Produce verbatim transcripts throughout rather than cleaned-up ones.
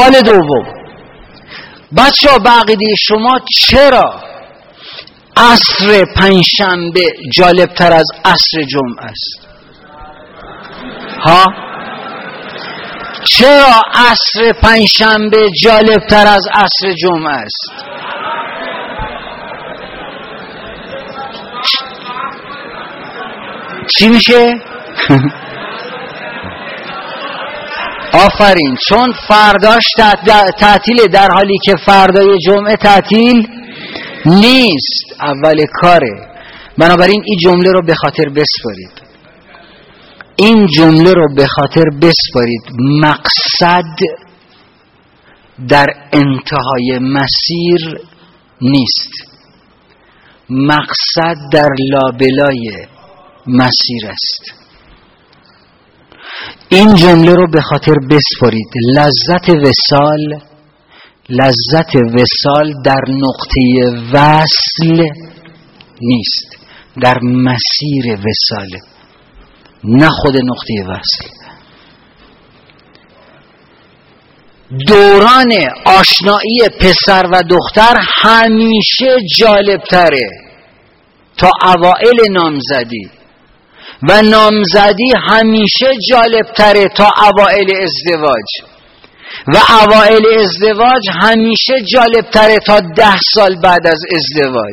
سوال دوم، بچه ها به عقیده شما چرا عصر پنجشنبه جالب تر از عصر جمعه است؟ ها؟ چرا عصر پنجشنبه جالب تر از عصر جمعه است؟ چی میشه؟ آفرین، چون فرداش تعطیله، در حالی که فردای جمعه تعطیل نیست، اول کاره. بنابراین این جمله رو به خاطر بسپارید، این جمله رو به خاطر بسپارید. مقصد در انتهای مسیر نیست، مقصد در لابلای مسیر است. این جمله رو به خاطر بسپارید. لذت وصال، لذت وصال در نقطه وصل نیست، در مسیر وصاله، نه خود نقطه وصل. دوران آشنایی پسر و دختر همیشه جالب تره تا اوائل نامزدی و نامزدی همیشه جالب تره تا اوائل ازدواج و اوائل ازدواج همیشه جالب تره تا ده سال بعد از ازدواج.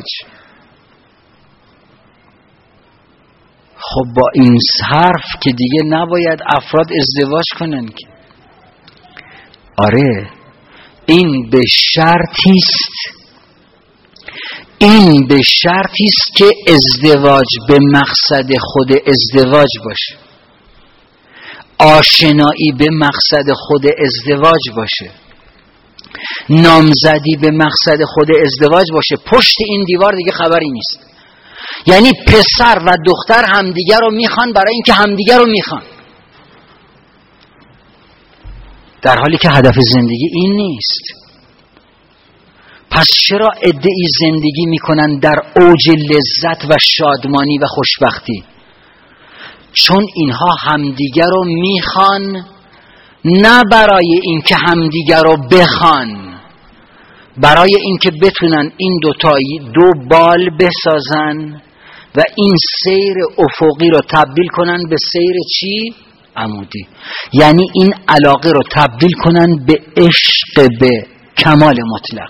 خب با این حرف که دیگه نباید افراد ازدواج کنن که. آره، این به شرطی است، این به شرطی است که ازدواج به مقصد خود ازدواج باشه، آشنایی به مقصد خود ازدواج باشه، نامزدی به مقصد خود ازدواج باشه. پشت این دیوار دیگه خبری نیست. یعنی پسر و دختر همدیگر رو میخوان برای اینکه همدیگر رو میخوان، در حالی که هدف زندگی این نیست. پس چرا عده‌ای زندگی میکنن در اوج لذت و شادمانی و خوشبختی؟ چون اینها همدیگر رو میخوان، نه برای اینکه همدیگر رو بخوان، برای اینکه بتونن این دوتایی دو بال بسازن و این سیر افقی رو تبدیل کنن به سیر چی؟ عمودی. یعنی این علاقه رو تبدیل کنن به عشق به کمال مطلق.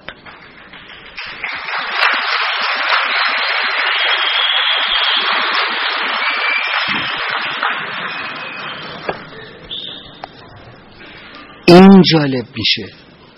این جالب میشه.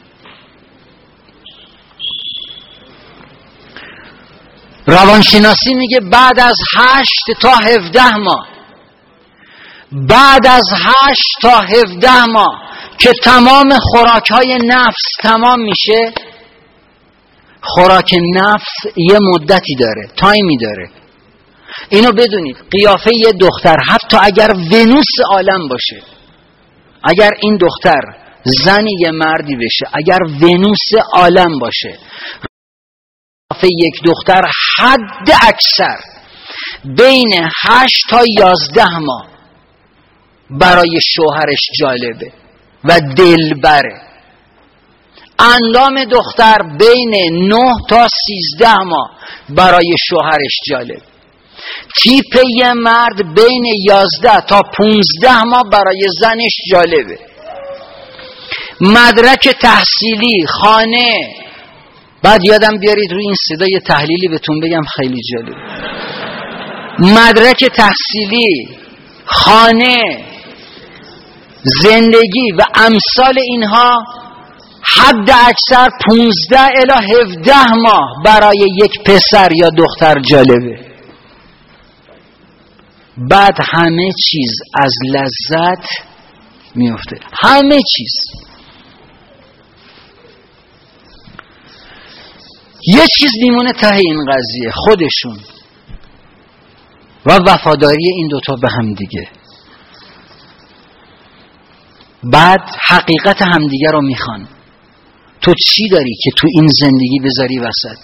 روانشناسی میگه بعد از هشت تا هفده ماه بعد از هشت تا هفده ماه که تمام خوراک‌های نفس تمام میشه، خوراک نفس یه مدتی داره، تایمی داره. اینو بدونید، قیافه یه دختر حتی اگر ونوس عالم باشه، اگر این دختر زنی یه مردی بشه، اگر ونوس عالم باشه، قیافه یک دختر حد اکثر بین هشت تا یازده ماه برای شوهرش جالبه و دلبره. اندام دختر بین نه تا سیزده ماه برای شوهرش جالب. تیپ یه مرد بین یازده تا پونزده ماه برای زنش جالبه. مدرک تحصیلی، خانه. بعد یادم بیارید روی این صدای تحلیلی بهتون بگم خیلی جالب. مدرک تحصیلی، خانه، زندگی و امثال اینها حد اکثر پونزده الی هفده ماه برای یک پسر یا دختر جالبه. بعد همه چیز از لذت میفته، همه چیز. یه چیز میمونه ته این قضیه، خودشون و وفاداری این دوتا به هم دیگه. بعد حقیقت همدیگه رو میخوان. تو چی داری که تو این زندگی بذاری وسط؟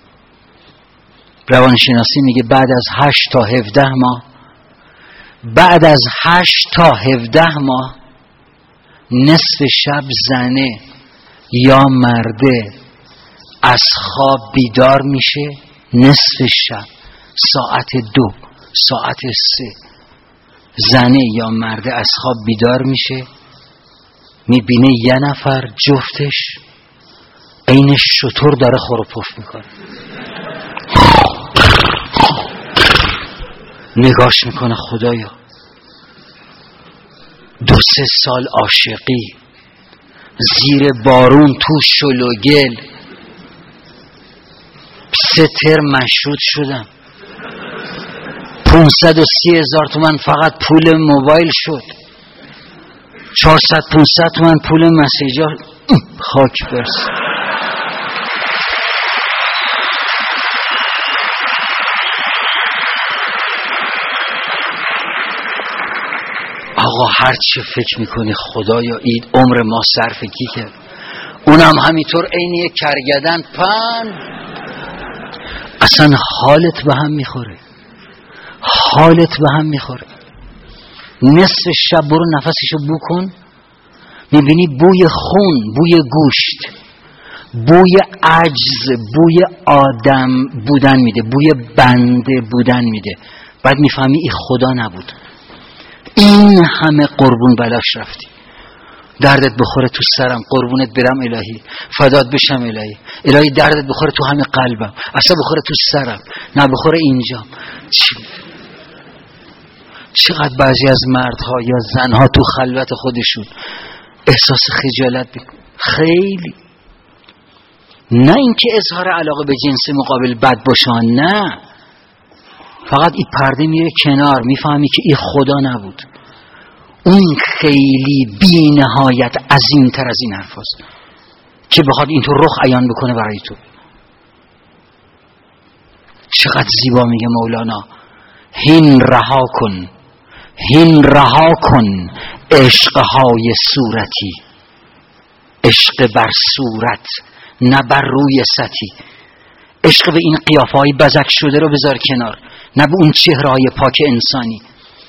روانشناسی میگه بعد از هشت تا هفده ماه بعد از هشت تا هفده ماه نصف شب زنه یا مرده از خواب بیدار میشه نصف شب ساعت دو ساعت سه، زنه یا مرده از خواب بیدار میشه میبینه یه نفر جفتش عین شتر داره خور و پف میکنه، نگاش میکنه خدایا دو سه سال عاشقی زیر بارون تو شل و گل، سه تر مشروط شدم، پونصد و سی هزار تومن فقط پول موبایل شد، چهارصد پونصد تومن پول مسیجا، خاک برس. آقا هر چه فکر میکنی خدایا این عمر ما صرف کی کرد؟ اونم همینطور عین یک کرگدن پن. اصلا حالت به هم میخوره، حالت به هم میخوره. نصف شب برو نفسشو بو کن، میبینی بوی خون، بوی گوشت، بوی عجز، بوی آدم بودن میده، بوی بنده بودن میده. بعد میفهمی این خدا نبود، این همه قربون بلاش رفتی. دردت بخوره تو سرم، قربونت برم الهی، فدات بشم الهی، الهی دردت بخوره تو همه قلبم، اصلا بخوره تو سرم، نه بخوره اینجا. چقدر بعضی از مردها یا زنها تو خلوت خودشون احساس خجالت میکنن، خیلی. نه اینکه اظهار علاقه به جنس مقابل بد باشن، نه، فقط این پرده میره کنار، میفهمی که این خدا نبود. اون خیلی بی نهایت عظیم تر از این حرف هست که بخواد اینطور رخ عیان بکنه برای تو. چقدر زیبا میگه مولانا، هین رها کن، هین رها کن عشقهای صورتی، عشق بر صورت نه بر روی سطحی. عشق به این قیافه های بزک شده رو بذار کنار، نه به اون چهرهای پاک انسانی.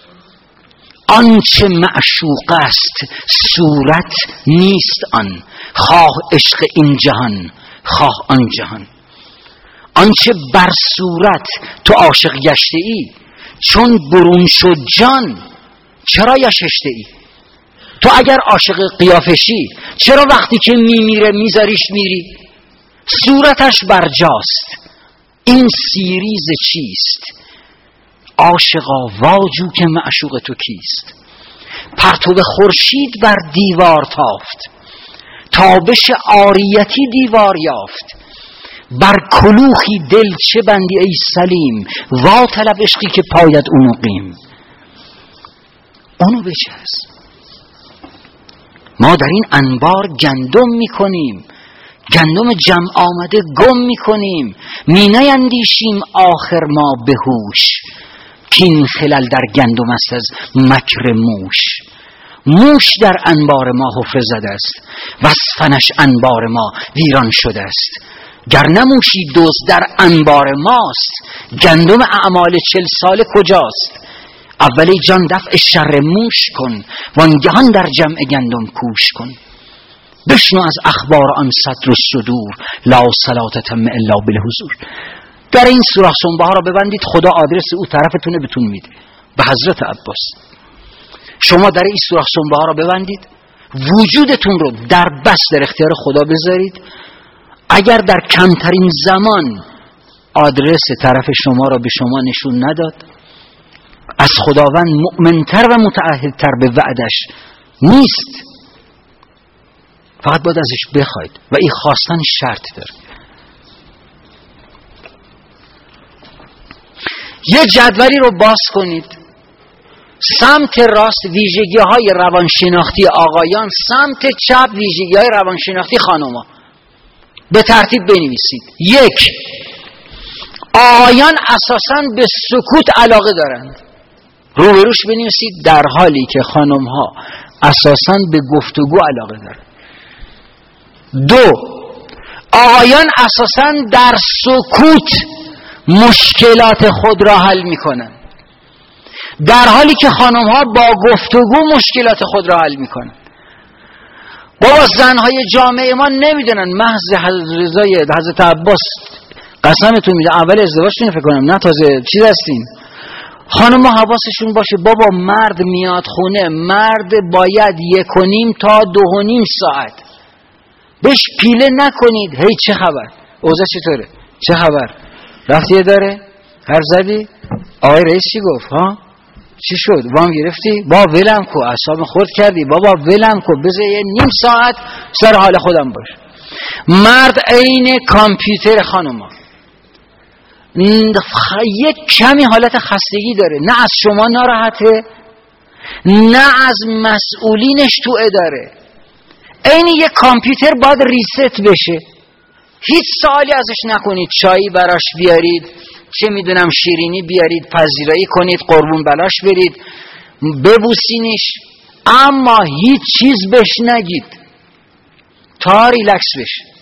آنچه معشوق است صورت نیست آن، خواه عشق این جهان خواه آن جهان. آنچه بر صورت تو عاشق گشته ای، چون برون شد جان چرا یششته ای؟ تو اگر عاشق قیافشی چرا وقتی که میمیره میذاریش میری؟ صورتش برجاست، این سیریز چیست؟ عاشقا واجو که معشوق تو کیست؟ پرتو خورشید بر دیوار تافت، تابش عاریتی دیوار یافت. بر کلوخی دل چه بندی ای سلیم، وا طلب عشقی که پاید اونو قیم. اونو بچسب. ما در این انبار گندم میکنیم، گندم جمع آمده گم میکنیم، می نیندیشیم آخر ما به هوش، کین خلل در گندم است از مکر موش. موش در انبار ما حفره زده است، وصفنش انبار ما ویران شده است. گر نموشی دوز در انبار ماست، گندم اعمال چل سال کجاست؟ اولی جان دفع شر موش کن، وانگهان در جمع گندم کوش کن. بشنو از اخبار آن صدر و صدور، لا صلاة تم الا بالحضور. در این سوراخ سنبه ها را ببندید، خدا آدرس او طرفتونه بتون میده، به حضرت عباس. شما در این سوراخ سنبه ها را ببندید، وجودتون رو در بس در اختیار خدا بذارید. اگر در کمترین زمان آدرس طرف شما را به شما نشون نداد، از خداوند مؤمنتر و متعهدتر به وعدش نیست. فقط باید ازش بخواید و این خواستن شرط داره. یه جدولی رو باز کنید، سمت راست ویژگی های روانشناختی آقایان، سمت چپ ویژگی های روانشناختی خانوما. به ترتیب بنویسید. یک، آقایان اساساً به سکوت علاقه دارند، روبروش بنویسید، در حالی که خانم ها اساساً به گفتگو علاقه دارند. دو، آقایان اساساً در سکوت مشکلات خود را حل می کنند، در حالی که خانم ها با گفتگو مشکلات خود را حل می کنند. بابا زنهای جامعه ما نمیدونن، محض حضرت رضای حضرت عباس قسمتون میده اول ازدواجتون فکر کنم نه تازه چیز هستین، خانم حواسشون باشه بابا مرد میاد خونه، مرد باید یک و نیم تا دو و نیم ساعت بهش پیله نکنید هی چه خبر، اوضاع چطوره، چه خبر، رفتی داره، هر زدی، آقای رئیس چی گفت ها، چی شد، وام گرفتی، با ولم کو، اعصاب خورد کردی، بابا ولم کو، بذار یه نیم ساعت سر حال خودم باش. مرد عین کامپیوتر خانوما، یک کمی حالت خستگی داره، نه از شما ناراحته نه از مسئولینش تو اداره، عین یک کامپیوتر باید ریست بشه، هیچ سوالی ازش نکنید، چایی براش بیارید، چه میدونم شیرینی بیارید، پذیرایی کنید، قربون بلاش برید، ببوسینش، اما هیچ چیز بهش نگید تا ریلکس بشه.